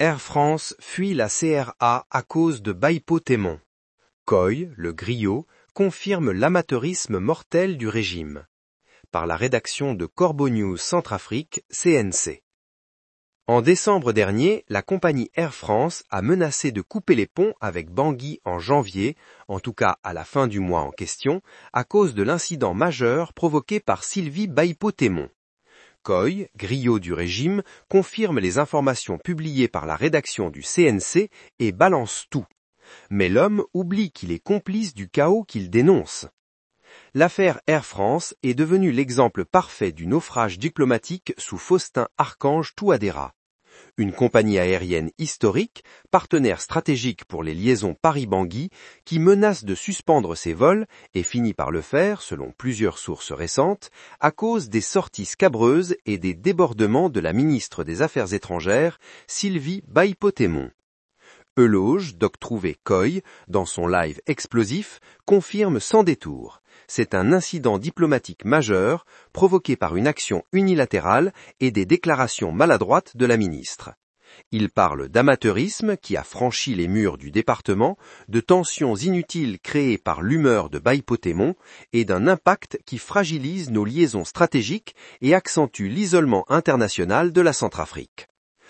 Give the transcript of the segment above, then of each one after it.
Air France fuit la CRA à cause de Baïpo-Témon. Coy, le griot, confirme l'amateurisme mortel du régime. Par la rédaction de Corbeau News Centrafrique, CNC. En décembre dernier, la compagnie Air France a menacé de couper les ponts avec Bangui en janvier, en tout cas à la fin du mois en question, à cause de l'incident majeur provoqué par Sylvie Baïpo-Témon. Coy, griot du régime, confirme les informations publiées par la rédaction du CNC et balance tout. Mais l'homme oublie qu'il est complice du chaos qu'il dénonce. L'affaire Air France est devenue l'exemple parfait du naufrage diplomatique sous Faustin-Archange Touadéra. Une compagnie aérienne historique, partenaire stratégique pour les liaisons Paris-Bangui, qui menace de suspendre ses vols et finit par le faire, selon plusieurs sources récentes, à cause des sorties scabreuses et des débordements de la ministre des Affaires étrangères, Sylvie Baïpo-Témon. Euloge, doc trouvé Coy, dans son live explosif, confirme sans détour. C'est un incident diplomatique majeur provoqué par une action unilatérale et des déclarations maladroites de la ministre. Il parle d'amateurisme qui a franchi les murs du département, de tensions inutiles créées par l'humeur de Baïpo-Témon et d'un impact qui fragilise nos liaisons stratégiques et accentue l'isolement international de la Centrafrique.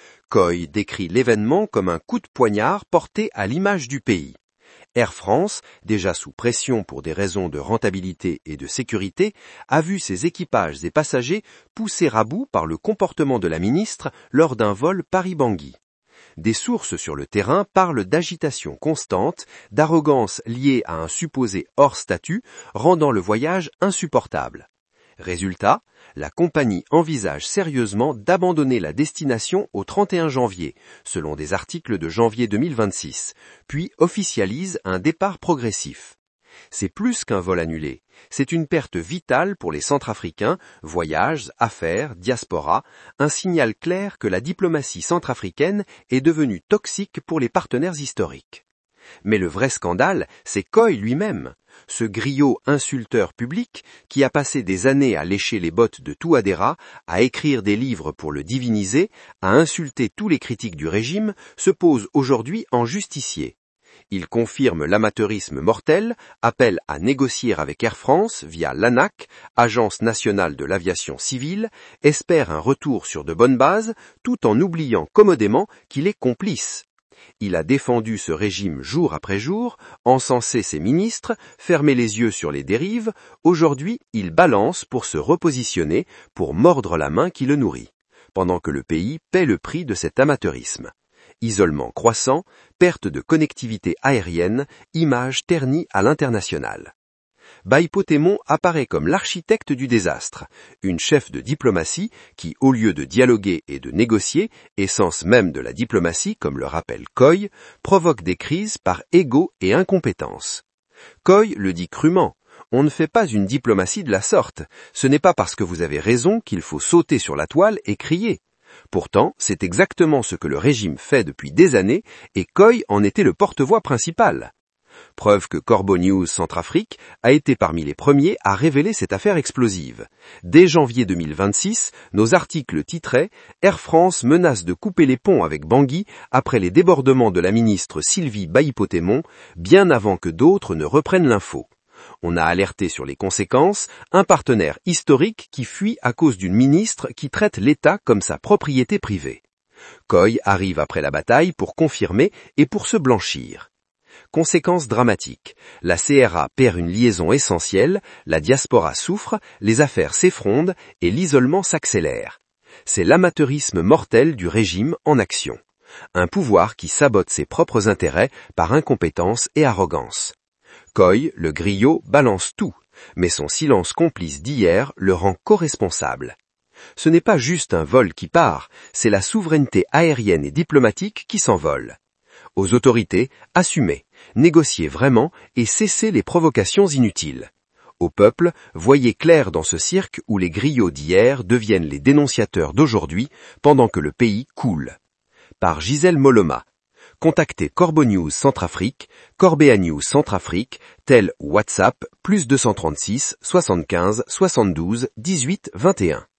Coy décrit l'événement comme un coup de poignard porté à l'image du pays. Air France, déjà sous pression pour des raisons de rentabilité et de sécurité, a vu ses équipages et passagers poussés à bout par le comportement de la ministre lors d'un vol Paris-Bangui. Des sources sur le terrain parlent d'agitation constante, d'arrogance liée à un supposé hors-statut, rendant le voyage insupportable. Résultat, la compagnie envisage sérieusement d'abandonner la destination au 31 janvier, selon des articles de janvier 2026, puis officialise un départ progressif. C'est plus qu'un vol annulé, c'est une perte vitale pour les Centrafricains, voyages, affaires, diaspora, un signal clair que la diplomatie centrafricaine est devenue toxique pour les partenaires historiques. Mais le vrai scandale, c'est Coy lui-même, ce griot insulteur public qui a passé des années à lécher les bottes de Touadéra, à écrire des livres pour le diviniser, à insulter tous les critiques du régime, se pose aujourd'hui en justicier. Il confirme l'amateurisme mortel, appelle à négocier avec Air France via l'ANAC, Agence nationale de l'aviation civile, espère un retour sur de bonnes bases, tout en oubliant commodément qu'il est complice. Il a défendu ce régime jour après jour, encensé ses ministres, fermé les yeux sur les dérives. Aujourd'hui, il balance pour se repositionner, pour mordre la main qui le nourrit, pendant que le pays paie le prix de cet amateurisme. Isolement croissant, perte de connectivité aérienne, image ternie à l'international. Baïpo-Témon apparaît comme l'architecte du désastre, une chef de diplomatie qui, au lieu de dialoguer et de négocier, essence même de la diplomatie, comme le rappelle Coy, provoque des crises par ego et incompétence. Coy le dit crûment, on ne fait pas une diplomatie de la sorte, ce n'est pas parce que vous avez raison qu'il faut sauter sur la toile et crier. Pourtant, c'est exactement ce que le régime fait depuis des années et Coy en était le porte-voix principal. Preuve que Corbeau News Centrafrique a été parmi les premiers à révéler cette affaire explosive. Dès janvier 2026, nos articles titraient « Air France menace de couper les ponts avec Bangui après les débordements de la ministre Sylvie Baïpo-Témon, bien avant que d'autres ne reprennent l'info ». On a alerté sur les conséquences, un partenaire historique qui fuit à cause d'une ministre qui traite l'État comme sa propriété privée. Coy arrive après la bataille pour confirmer et pour se blanchir. Conséquences dramatiques. La CRA perd une liaison essentielle, la diaspora souffre, les affaires s'effondrent et l'isolement s'accélère. C'est l'amateurisme mortel du régime en action. Un pouvoir qui sabote ses propres intérêts par incompétence et arrogance. Coy, le griot, balance tout, mais son silence complice d'hier le rend co-responsable. Ce n'est pas juste un vol qui part, c'est la souveraineté aérienne et diplomatique qui s'envole. Aux autorités, assumez, négociez vraiment et cessez les provocations inutiles. Au peuple, voyez clair dans ce cirque où les griots d'hier deviennent les dénonciateurs d'aujourd'hui pendant que le pays coule. Par Gisèle Moloma. Contactez Corbeau News Centrafrique, Corbéa News Centrafrique, tel WhatsApp, +236 75 72 18 21.